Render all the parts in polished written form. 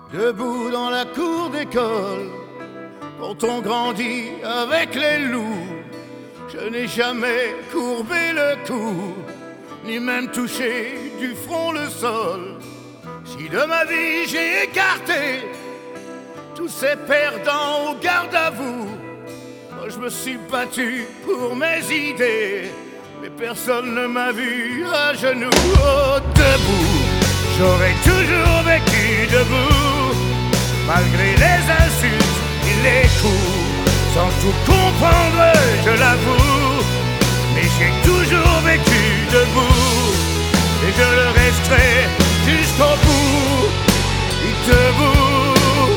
Debout dans la cour d'école, quand on grandit avec les loups, je n'ai jamais courbé le cou, ni même touché du front le sol. Si de ma vie j'ai écarté tous ces perdants au garde à vous, moi je me suis battu pour mes idées, mais personne ne m'a vu à genoux. Oh, debout, j'aurais toujours vécu debout, malgré les insultes et les coups, sans tout comprendre, je l'avoue. Mais j'ai toujours vécu debout, et je le resterai jusqu'au bout, debout.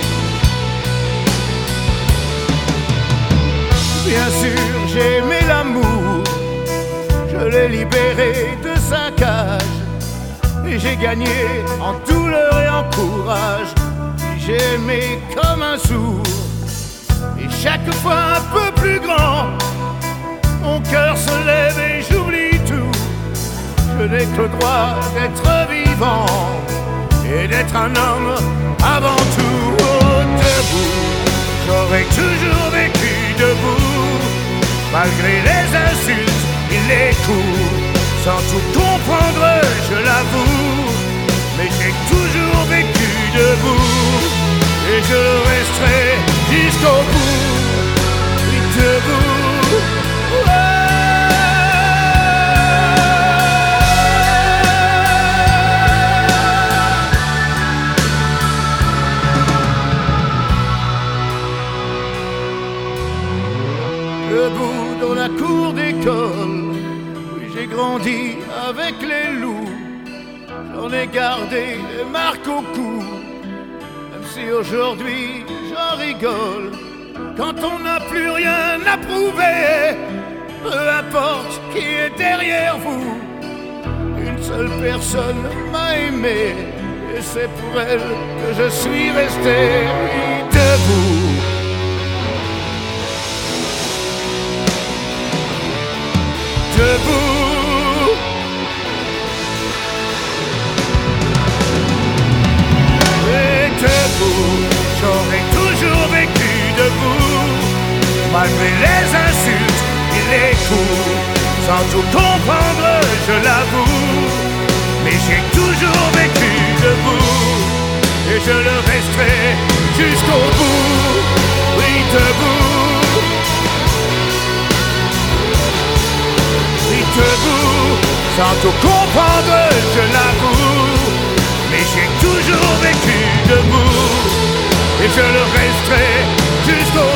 Bien sûr, j'ai aimé l'amour, je l'ai libéré de sa cage, et j'ai gagné en douleur et en courage. J'ai aimé comme un sourd, et chaque fois un peu plus grand, mon cœur se lève et j'oublie tout. Je n'ai que le droit d'être vivant et d'être un homme avant tout. Oh, debout, j'aurais toujours vécu debout, malgré les insultes et les coups, sans tout comprendre, je l'avoue. Mais j'ai toujours vécu debout, et je le resterai jusqu'au bout, debout. Debout dans la cour d'école, où j'ai grandi avec les loups, j'en ai gardé des marques au cou, même si aujourd'hui j'en rigole. Quand on n'a plus rien à prouver, peu importe qui est derrière vous, une seule personne m'a aimé, et c'est pour elle que je suis resté debout. Debout, et debout, j'aurais toujours vécu debout, malgré les insultes et les coups, sans tout comprendre, je l'avoue. Mais j'ai toujours vécu debout, et je le resterai jusqu'au bout, oui, debout. Debout, sans tout comprendre, je l'avoue. Mais j'ai toujours vécu debout, et je le resterai jusqu'au